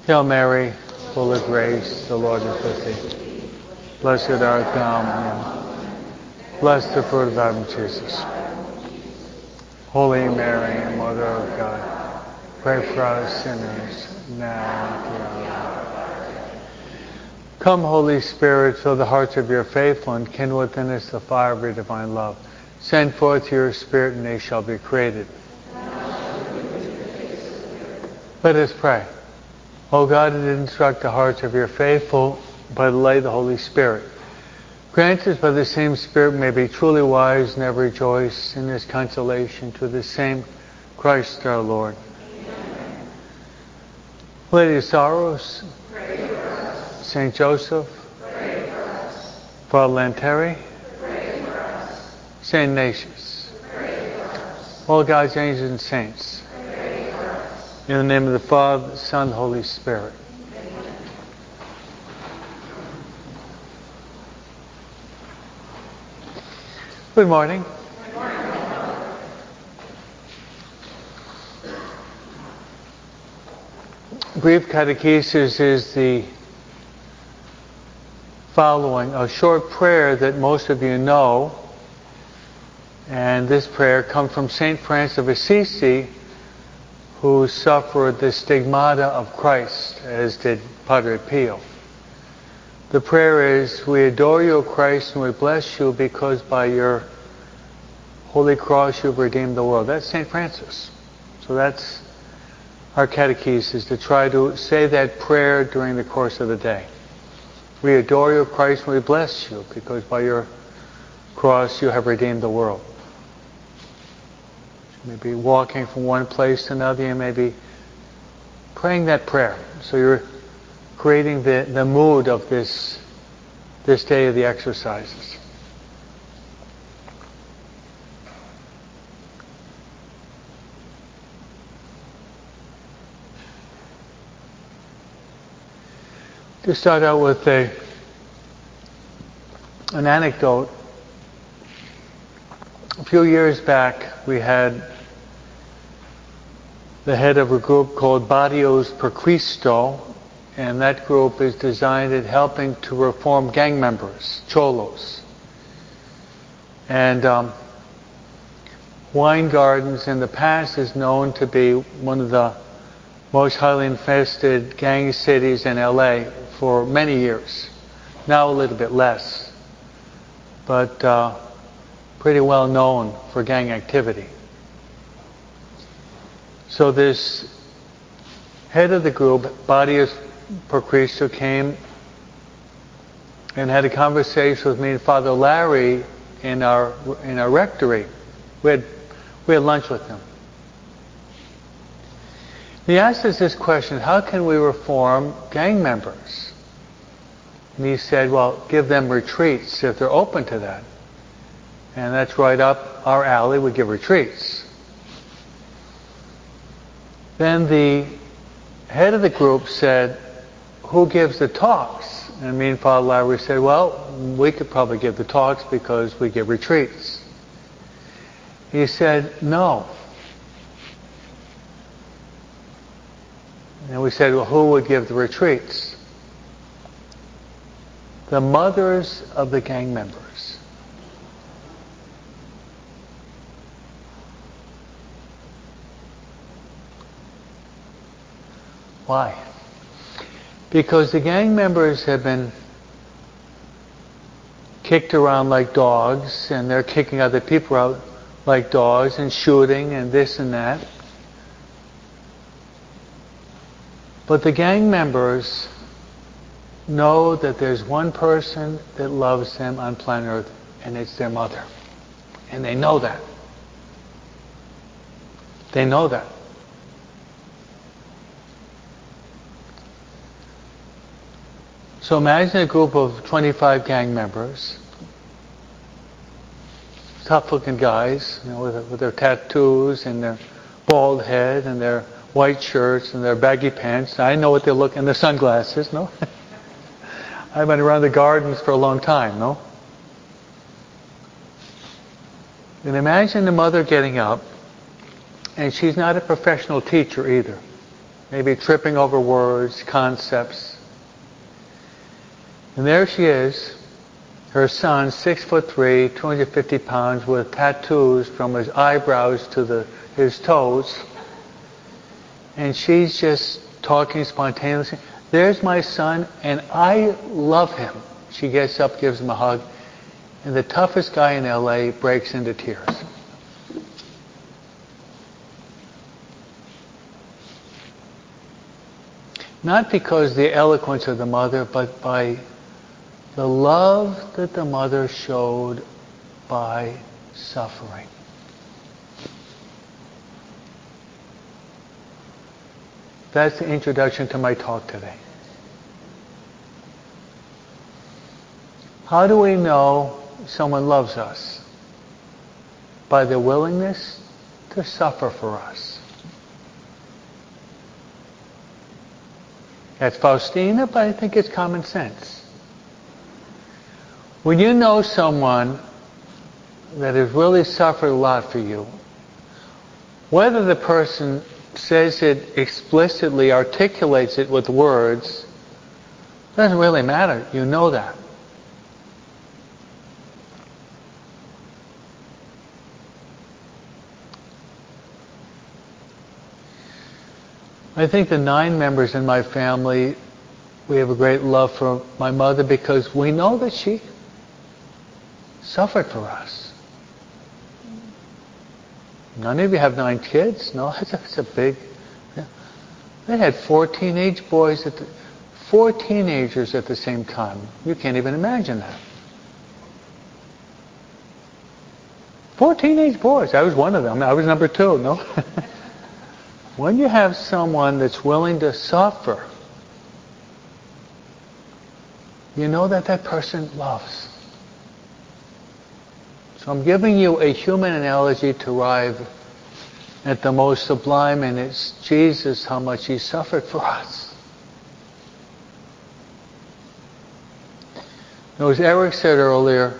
Hail Mary, full of grace, the Lord is with thee. Blessed art thou among women. Blessed the fruit of thy womb, Jesus. Holy Mary, Mother of God, pray for us sinners, now and at the hour of our death. Come, Holy Spirit, fill the hearts of your faithful and kindle within us the fire of your divine love. Send forth your Spirit, and they shall be created. Let us pray. O God, who did instruct the hearts of your faithful by the light of the Holy Spirit, grant us by the same Spirit may be truly wise and ever rejoice in this consolation to the same Christ our Lord. Amen. Lady of Sorrows, pray for us. Saint Joseph, pray for us. Father Lanteri, pray for us. Saint Ignatius, pray for us. All God's angels and saints, pray for us. In the name of the Father, the Son, and the Holy Spirit. Amen. Good morning. Good morning. Brief catechesis is the following, a short prayer that most of you know, and this prayer comes from St. Francis of Assisi, who suffered the stigmata of Christ, as did Padre Pio. The prayer is, we adore you, O Christ, and we bless you because by your holy cross you've redeemed the world. That's St. Francis. So that's our catechesis, to try to say that prayer during the course of the day. We adore you, O Christ, and we bless you because by your cross you have redeemed the world. You may be walking from one place to another, you may be praying that prayer. So you're creating the mood of this day of the exercises. To start out with an anecdote. A few years back, we had the head of a group called Barrios per Cristo, and that group is designed at helping to reform gang members, cholos. And Wine Gardens in the past is known to be one of the most highly infested gang cities in LA for many years. Now a little bit less, but pretty well known for gang activity. So this head of the group, Barrios per Cristo, came and had a conversation with me and Father Larry in our rectory. We had lunch with him. He asked us this question: how can we reform gang members? And he said, well, give them retreats if they're open to that. And that's right up our alley. We give retreats. Then the head of the group said, who gives the talks? And me and Father Larry said, well, we could probably give the talks because we give retreats. He said, no. And we said, well, who would give the retreats? The mothers of the gang members. Why? Because the gang members have been kicked around like dogs, and they're kicking other people out like dogs, and shooting, and this and that. But the gang members know that there's one person that loves them on planet Earth, and it's their mother. And they know that. They know that. So imagine a group of 25 gang members, tough-looking guys, with their tattoos and their bald head and their white shirts and their baggy pants. I know what they look, and their sunglasses, no? I've been around the gardens for a long time, no? And imagine the mother getting up, and she's not a professional teacher either. maybe tripping over words, concepts. And there she is, her son, 6'3", 250 pounds, with tattoos from his eyebrows to his toes. And she's just talking spontaneously. There's my son, and I love him. She gets up, gives him a hug, and the toughest guy in LA breaks into tears. Not because of the eloquence of the mother, but by the love that the mother showed by suffering. That's the introduction to my talk today. How do we know someone loves us? By their willingness to suffer for us. That's Faustina, but I think it's common sense. When you know someone that has really suffered a lot for you, whether the person says it explicitly, articulates it with words, doesn't really matter. You know that. I think the 9 members in my family, we have a great love for my mother because we know that she suffered for us. None of you have 9 kids? No, that's a big... Yeah. They had 4 teenage boys, 4 teenagers at the same time. You can't even imagine that. 4 teenage boys. I was one of them. I was number 2, no? When you have someone that's willing to suffer, you know that that person loves. So I'm giving you a human analogy to arrive at the most sublime, and it's Jesus, how much He suffered for us. Now, as Eric said earlier,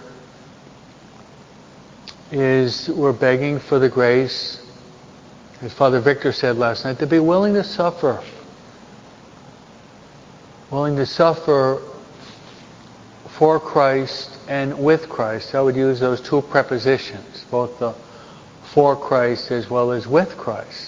we're begging for the grace, as Father Victor said last night, to be willing to suffer. Willing to suffer for Christ and with Christ. I would use those 2 prepositions, both the for Christ as well as with Christ.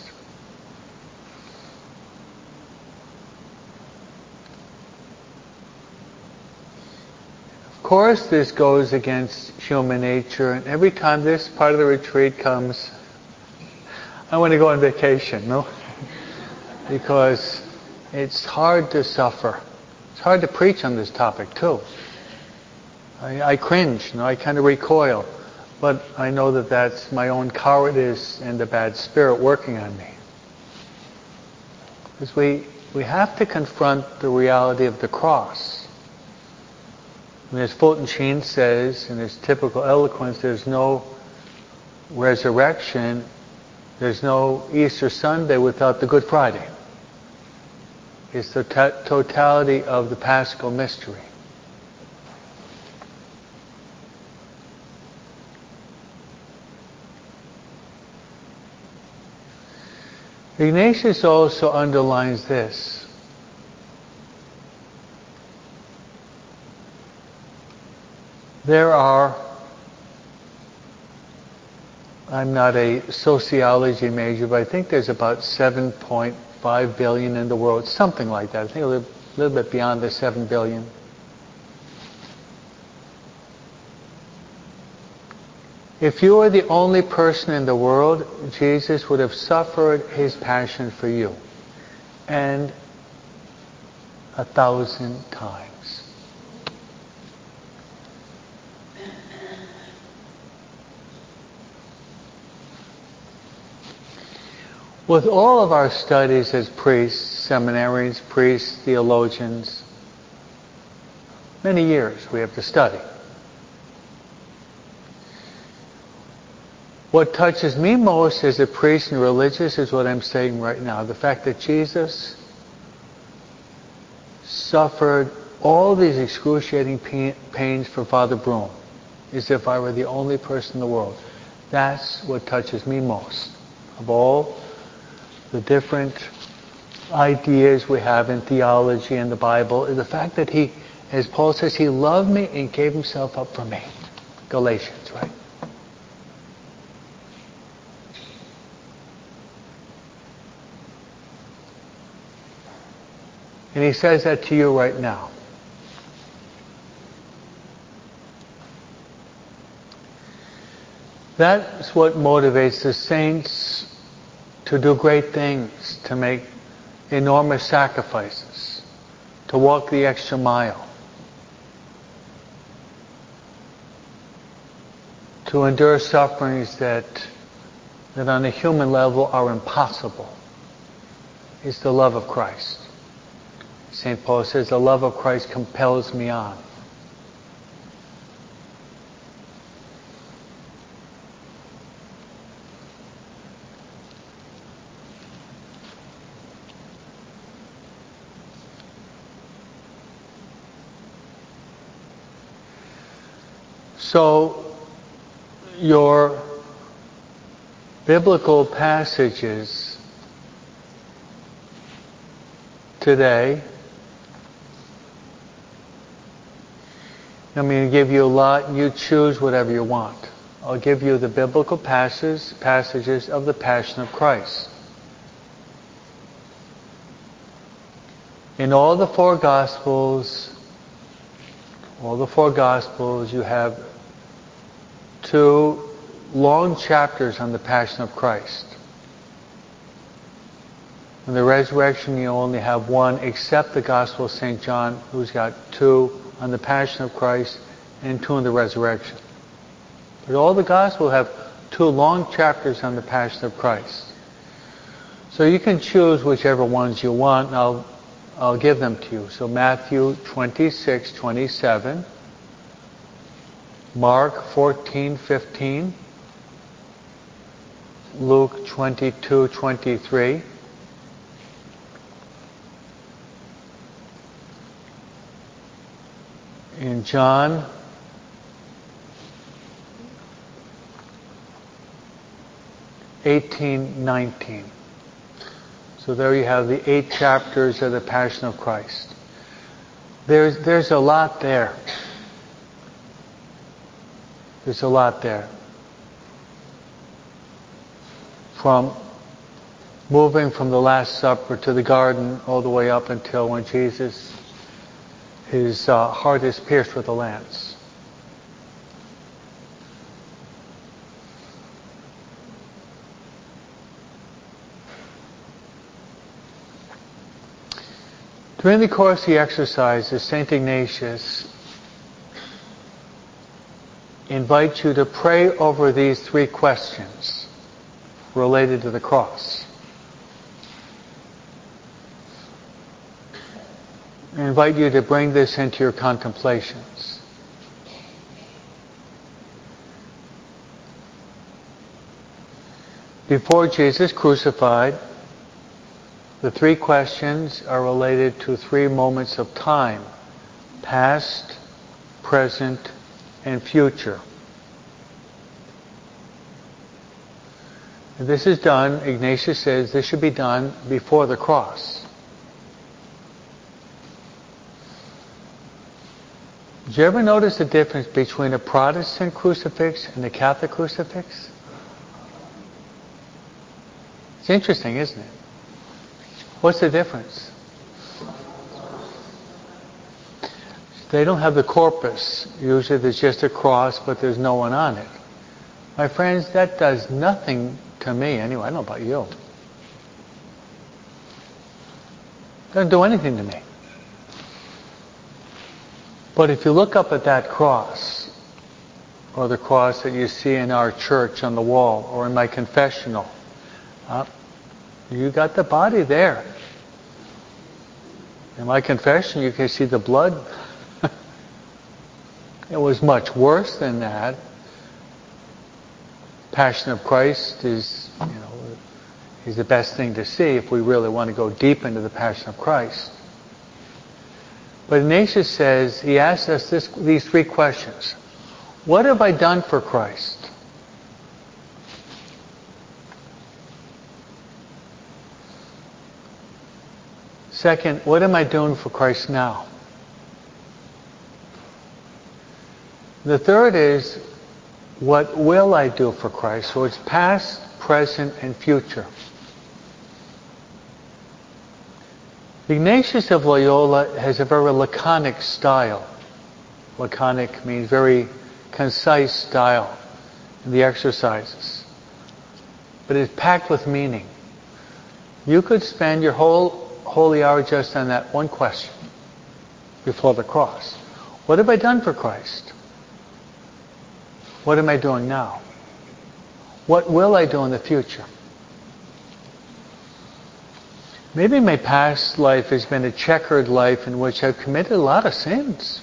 Of course, this goes against human nature, and every time this part of the retreat comes, I want to go on vacation, no? Because it's hard to suffer. It's hard to preach on this topic, too. I cringe, I kind of recoil. But I know that that's my own cowardice and the bad spirit working on me. Because we have to confront the reality of the cross. And as Fulton Sheen says, in his typical eloquence, there's no resurrection, there's no Easter Sunday without the Good Friday. It's the totality of the Paschal mystery. Ignatius also underlines this. There are, I'm not a sociology major, but I think there's about 7.5 billion in the world, something like that. I think a little bit beyond the 7 billion. If you were the only person in the world, Jesus would have suffered His passion for you. And 1,000 times. With all of our studies as priests, seminarians, priests, theologians, many years we have to study. What touches me most as a priest and religious is what I'm saying right now. The fact that Jesus suffered all these excruciating pains for Father Broom, as if I were the only person in the world. That's what touches me most. Of all the different ideas we have in theology and the Bible is the fact that he, as Paul says, he loved me and gave himself up for me. Galatians, right? And he says that to you right now. That's what motivates the saints to do great things, to make enormous sacrifices, to walk the extra mile, to endure sufferings that on a human level are impossible. It's the love of Christ. St. Paul says, the love of Christ compels me on. So, your biblical passages today, I'm going to give you a lot. You choose whatever you want. I'll give you the biblical passages of the Passion of Christ. In all the four Gospels, you have 2 long chapters on the Passion of Christ. In the resurrection, you only have 1, except the Gospel of St. John, who's got 2 on the Passion of Christ and 2 on the resurrection. But all the Gospels have 2 long chapters on the Passion of Christ. So you can choose whichever ones you want, and I'll give them to you. So Matthew 26:27, Mark 14:15, Luke 22:23, in John 18:19. So there you have the 8 chapters of the Passion of Christ. There's a lot there. There's a lot there. From moving from the Last Supper to the garden all the way up until when Jesus, his heart is pierced with a lance. During the course of the exercises, St. Ignatius invites you to pray over these 3 questions related to the cross. I invite you to bring this into your contemplations. Before Jesus crucified, the 3 questions are related to 3 moments of time: past, present, and future. And this is done, Ignatius says, this should be done before the cross. Did you ever notice the difference between a Protestant crucifix and a Catholic crucifix? It's interesting, isn't it? What's the difference? They don't have the corpus. Usually there's just a cross, but there's no one on it. My friends, that does nothing to me anyway. I don't know about you. It doesn't do anything to me. But if you look up at that cross, or the cross that you see in our church on the wall, or in my confessional, you got the body there. In my confession, you can see the blood. It was much worse than that. Passion of Christ is the best thing to see if we really want to go deep into the Passion of Christ. But Ignatius says, he asks us these 3 questions. What have I done for Christ? Second, what am I doing for Christ now? The third is, what will I do for Christ? So it's past, present, and future. Ignatius of Loyola has a very laconic style. Laconic means very concise style in the exercises. But it's packed with meaning. You could spend your whole holy hour just on that one question before the cross. What have I done for Christ? What am I doing now? What will I do in the future? Maybe my past life has been a checkered life in which I've committed a lot of sins.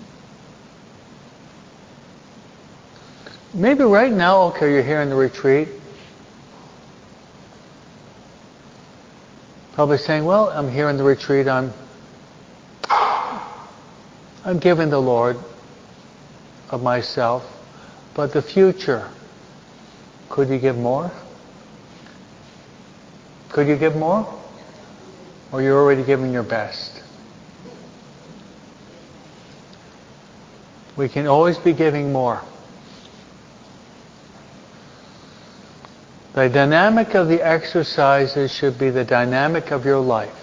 Maybe right now, okay, you're here in the retreat, probably saying, well, I'm here in the retreat, I'm giving the Lord of myself, but the future, could you give more? Could you give more? Or you're already giving your best? We can always be giving more. The dynamic of the exercises should be the dynamic of your life.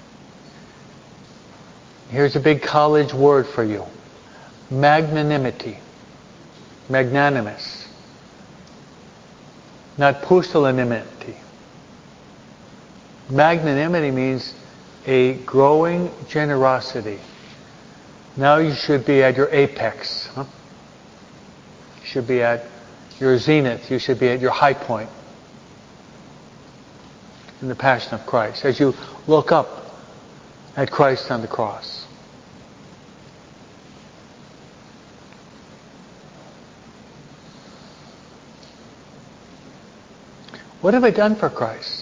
Here's a big college word for you. Magnanimity. Magnanimous. Not pusillanimity. Magnanimity means a growing generosity. Now you should be at your apex. Huh? You should be at your zenith. You should be at your high point in the Passion of Christ as you look up at Christ on the cross. What have I done for Christ?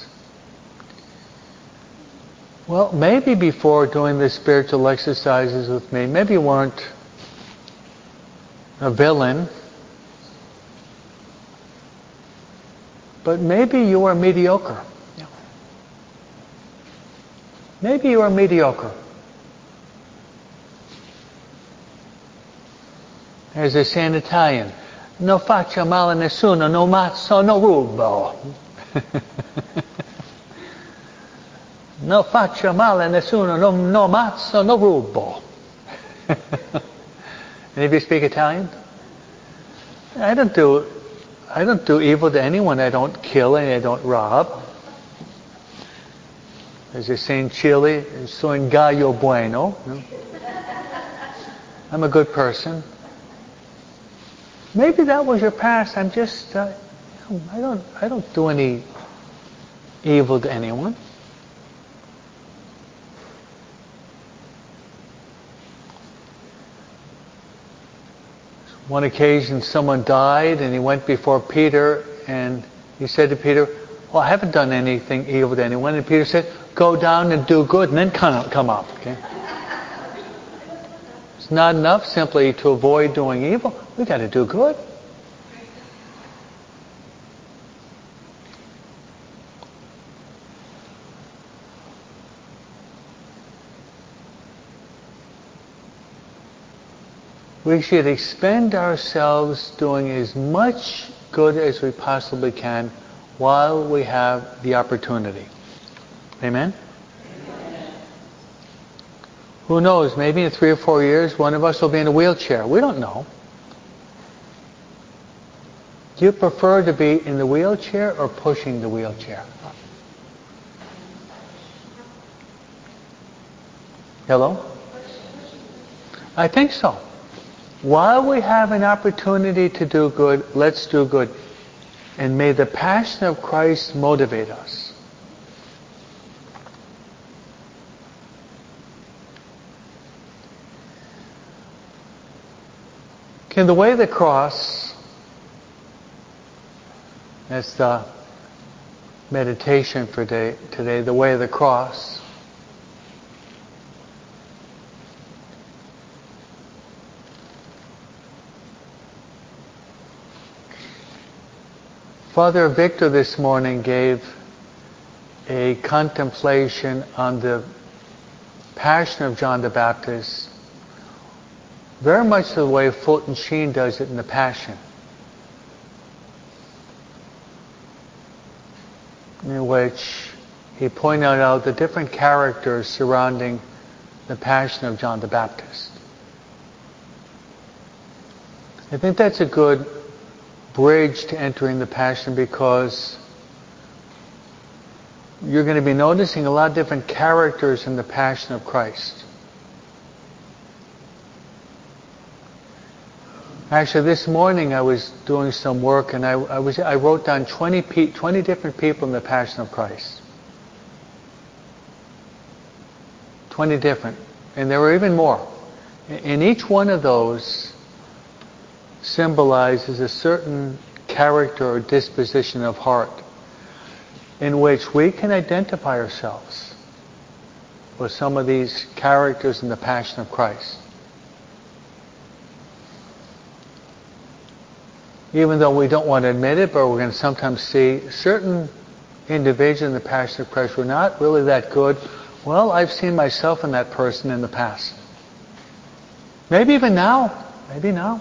Well, maybe before doing the spiritual exercises with me, maybe you weren't a villain, but maybe you were mediocre. Maybe you are mediocre. As they say in Italian, non faccia male a nessuno, no mazzo, no rubo. No faccia male a nessuno, no mazzo, no rubo. Any of you speak Italian? I don't do evil to anyone. I don't kill and I don't rob. As they say in Chile, soy un gallo bueno. I'm a good person. Maybe that was your past. I'm just, I don't do any evil to anyone. One occasion someone died and he went before Peter and he said to Peter, well, I haven't done anything evil to anyone. And Peter said, go down and do good and then come up. Okay? It's not enough simply to avoid doing evil. We've got to do good. We should expend ourselves doing as much good as we possibly can while we have the opportunity. Amen? Amen? Who knows, maybe in 3 or 4 years one of us will be in a wheelchair. We don't know. Do you prefer to be in the wheelchair or pushing the wheelchair? Hello? I think so. While we have an opportunity to do good, let's do good. And may the Passion of Christ motivate us. Okay, the way of the cross, that's the meditation for today, the way of the cross. Father Victor this morning gave a contemplation on the Passion of John the Baptist very much the way Fulton Sheen does it in The Passion, in which he pointed out the different characters surrounding the Passion of John the Baptist. I think that's a good bridge to entering the Passion, because you're going to be noticing a lot of different characters in the Passion of Christ. Actually, this morning I was doing some work, and I wrote down 20 different people in the Passion of Christ. 20 different. And there were even more. And each one of those symbolizes a certain character or disposition of heart in which we can identify ourselves with some of these characters in the Passion of Christ. Even though we don't want to admit it, but we're going to sometimes see certain individuals in the Passion of Christ who are not really that good. Well, I've seen myself in that person in the past. Maybe even now. Maybe now.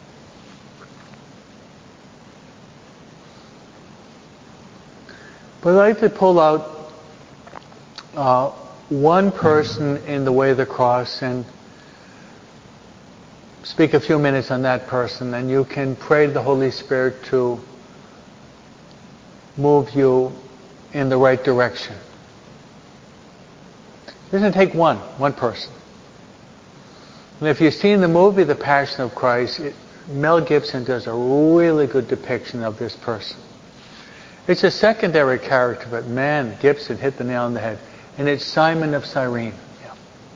But I'd like to pull out one person in the way of the cross and speak a few minutes on that person, and you can pray to the Holy Spirit to move you in the right direction. It doesn't take one person. And if you've seen the movie The Passion of Christ, Mel Gibson does a really good depiction of this person. It's a secondary character, but man, Gibson hit the nail on the head. And it's Simon of Cyrene. Yeah.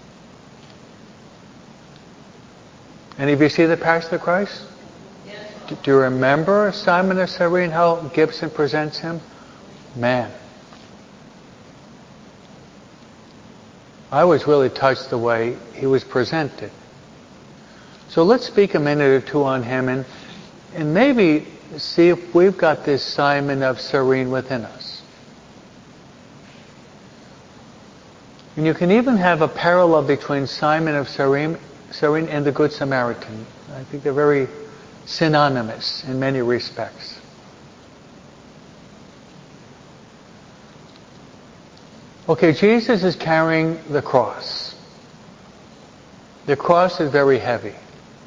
Any of you see The Passion of Christ? Yes. Do you remember Simon of Cyrene, how Gibson presents him? Man. I was really touched the way he was presented. So let's speak a minute or two on him and maybe see if we've got this Simon of Cyrene within us. And you can even have a parallel between Simon of Cyrene and the Good Samaritan. I think they're very synonymous in many respects. Okay, Jesus is carrying the cross. The cross is very heavy.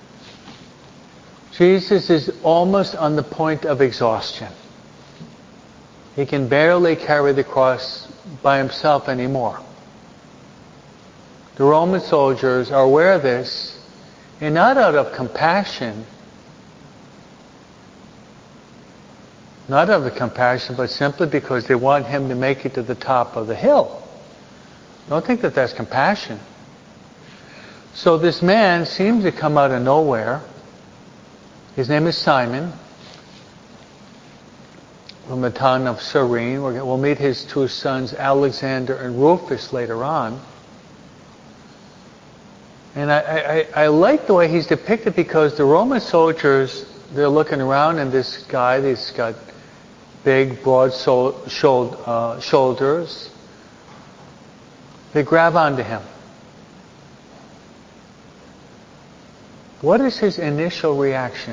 Jesus is almost on the point of exhaustion. He can barely carry the cross by himself anymore. The Roman soldiers are aware of this, and not out of compassion, but simply because they want him to make it to the top of the hill. Don't think that that's compassion. So this man seems to come out of nowhere. His name is Simon, from the town of Cyrene. We'll meet his two sons, Alexander and Rufus, later on. And I like the way he's depicted, because the Roman soldiers, they're looking around, and this guy, he's got big, broad shoulders. They grab onto him. What is his initial reaction?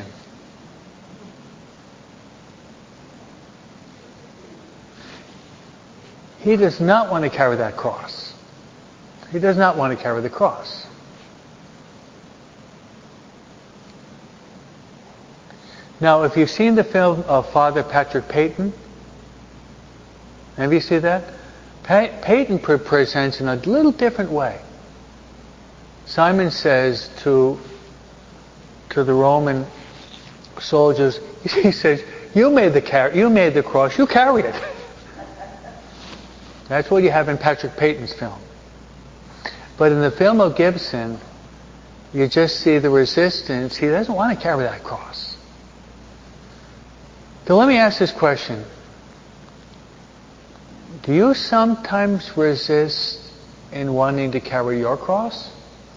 He does not want to carry that cross. He does not want to carry the cross. Now, if you've seen the film of Father Patrick Peyton, have you seen that? Peyton presents in a little different way. Simon says to the Roman soldiers, he says, "You made the cross. You carried it." That's what you have in Patrick Peyton's film. But in the film of Gibson, you just see the resistance. He doesn't want to carry that cross. So let me ask this question. Do you sometimes resist in wanting to carry your cross?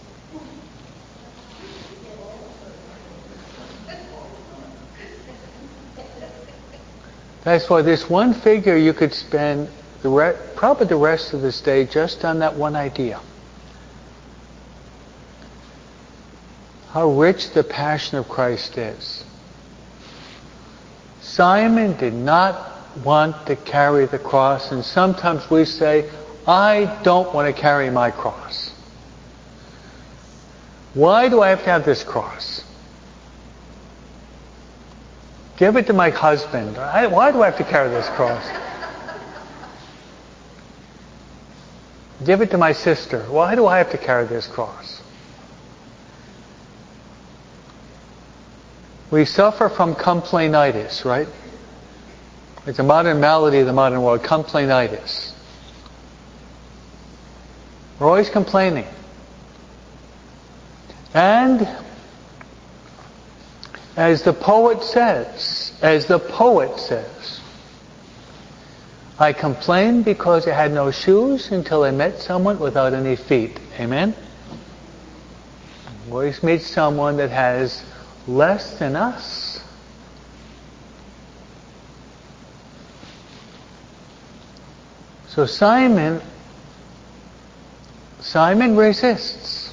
That's why this one figure, you could spend probably the rest of this day just on that one idea. how rich the passion of Christ is. Simon did not want to carry the cross, and sometimes we say, I don't want to carry my cross. Why do I have to have this cross? Give it to my husband. Why do I have to carry this cross? Give it to my sister. Why do I have to carry this cross? We suffer from complainitis, right? It's a modern malady of the modern world, complainitis. We're always complaining. And as the poet says, I complained because I had no shoes until I met someone without any feet. Amen? We always meet someone that has less than us. So Simon resists.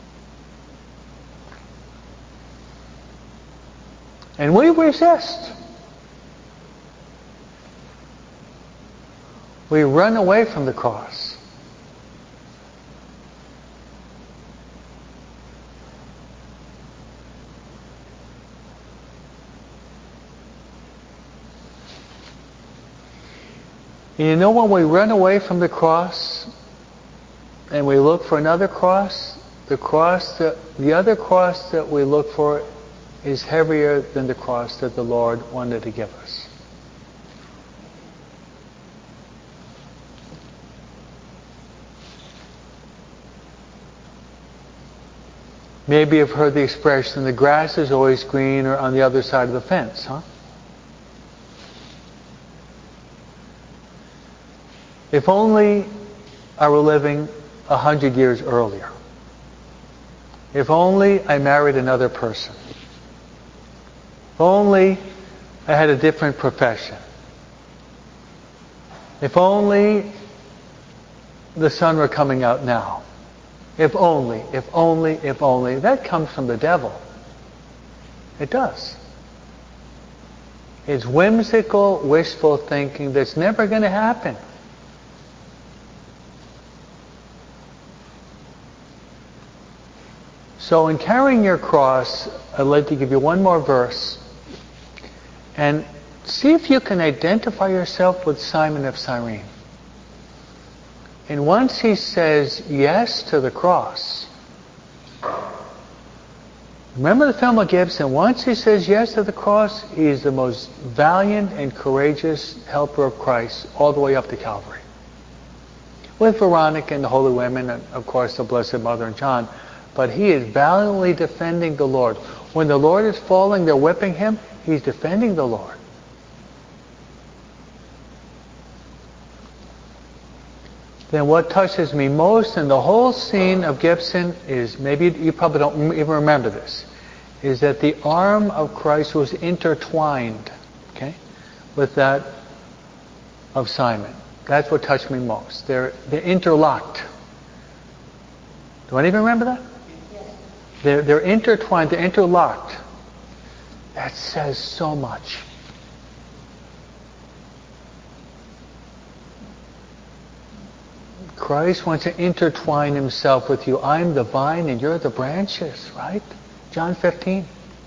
And we resist. We run away from the cross. You know, when we run away from the cross and we look for another cross, the other cross that we look for is heavier than the cross that the Lord wanted to give us. Maybe you've heard the expression, the grass is always greener on the other side of the fence, huh? If only I were living 100 years earlier. If only I married another person. If only I had a different profession. If only the sun were coming out now. If only. That comes from the devil. It does. It's whimsical, wishful thinking that's never going to happen. So in carrying your cross, I'd like to give you one more verse. And see if you can identify yourself with Simon of Cyrene. And once he says yes to the cross, remember the film of Gibson, once he says yes to the cross, he is the most valiant and courageous helper of Christ all the way up to Calvary. With Veronica and the holy women, and of course the Blessed Mother and John. But he is valiantly defending the Lord. When the Lord is falling, they're whipping him, he's defending the Lord. Then what touches me most in the whole scene of Gibson is, maybe you probably don't even remember this, is that the arm of Christ was intertwined, okay, with that of Simon. That's what touched me most. They're interlocked. Do anyone remember that? They're intertwined, they're interlocked. That says so much. Christ wants to intertwine himself with you. I'm the vine and you're the branches, right? John 15.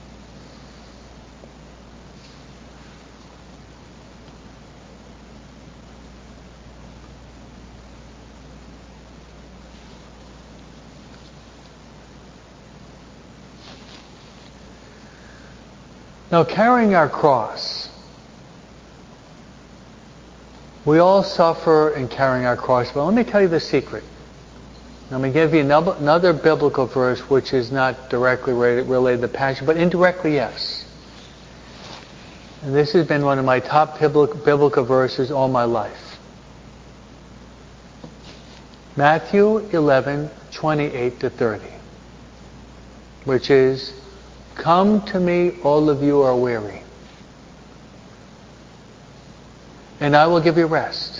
Now, carrying our cross. We all suffer in carrying our cross, but let me tell you the secret. I'm going to give you another biblical verse which is not directly related to passion, but indirectly, yes. And this has been one of my top biblical verses all my life. Matthew 11:28-30, which is, "Come to me, all of you who are weary, and I will give you rest.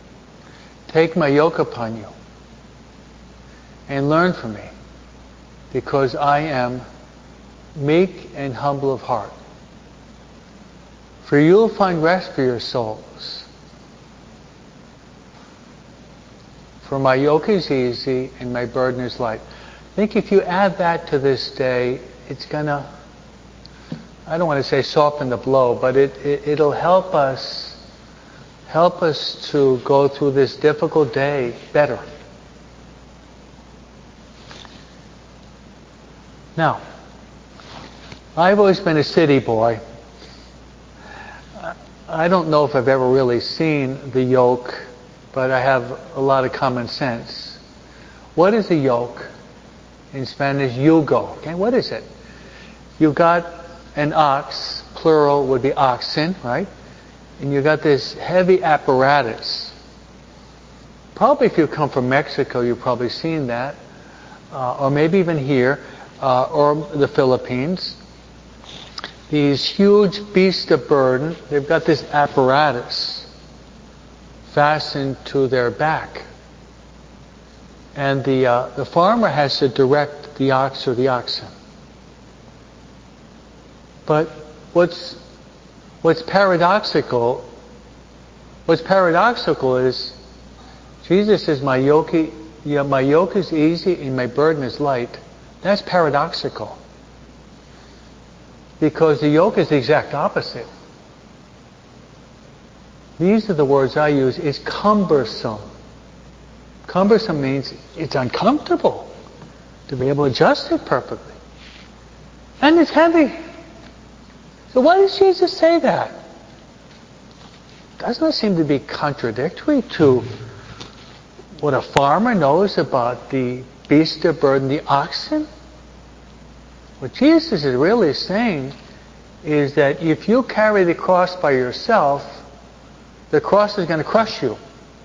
Take my yoke upon you, and learn from me, because I am meek and humble of heart. For you will find rest for your souls. For my yoke is easy and my burden is light. I think if you add that to this day, it's gonna, I don't want to say soften the blow, but it'll help us to go through this difficult day better. Now, I've always been a city boy. I don't know if I've ever really seen the yoke, but I have a lot of common sense. What is a yoke? In Spanish, yugo. Okay, what is it? You've got an ox, plural would be oxen, right? And you've got this heavy apparatus. Probably if you come from Mexico, you've probably seen that. Or maybe even here, or the Philippines. These huge beasts of burden, they've got this apparatus fastened to their back. And the farmer has to direct the ox or the oxen. But what's paradoxical is Jesus says, my yoke is easy and my burden is light. That's paradoxical. Because the yoke is the exact opposite. These are the words I use. It's cumbersome. Cumbersome means it's uncomfortable to be able to adjust it perfectly. And it's heavy. So why does Jesus say that? Doesn't it seem to be contradictory to what a farmer knows about the beast of burden, the oxen? What Jesus is really saying is that if you carry the cross by yourself, the cross is going to crush you.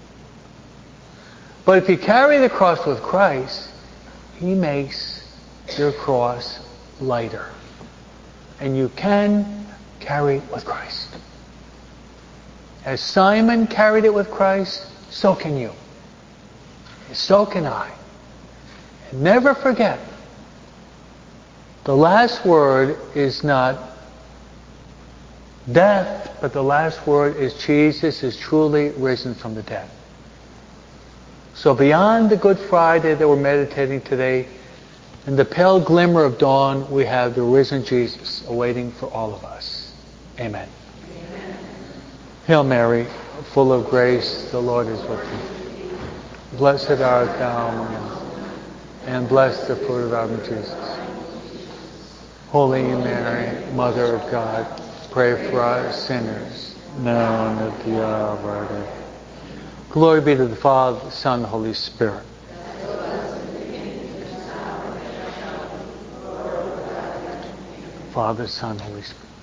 But if you carry the cross with Christ, He makes your cross lighter. And you can carry it with Christ. As Simon carried it with Christ, so can you. And so can I. And never forget, the last word is not death, but the last word is Jesus is truly risen from the dead. So beyond the Good Friday that we're meditating today, in the pale glimmer of dawn, we have the risen Jesus awaiting for all of us. Amen. Amen. Hail Mary, full of grace, the Lord is with thee. Blessed art thou among women, and blessed the fruit of thy womb, Jesus. Holy Mary, Mother of God, pray for us sinners, now and at the hour of our death. Glory be to the Father, the Son, and the Holy Spirit. Father, Son, Holy Spirit.